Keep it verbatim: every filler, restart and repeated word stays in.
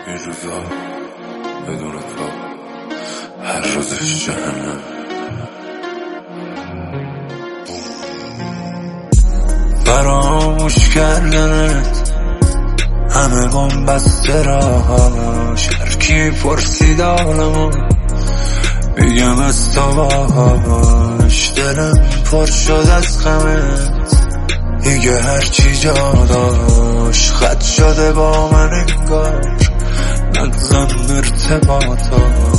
این روزا بدون تو هر روزش جهنم. فراموش کردنت همه گم بسته راهاش، هر کی پرسید حالمو میگم از تو باهاش. دلم پر شد از غمت دیگه هرچی جا داشت، خط شده با من انگار نظم ارتباطات.